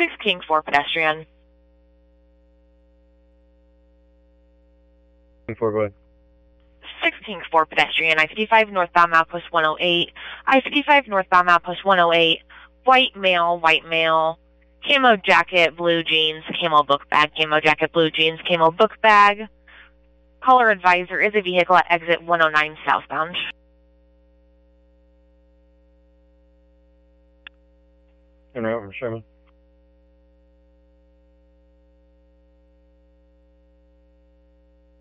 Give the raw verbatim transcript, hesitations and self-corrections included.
sixteen four pedestrian. four, go ahead. sixteen four pedestrian, I fifty-five northbound Outpost one oh eight. I fifty-five northbound Outpost one oh eight. White male, white male. Camo jacket, blue jeans, camo book bag, camo jacket, blue jeans, camo book bag. Caller advisor is a vehicle at exit one oh nine southbound. And right over, Sherman.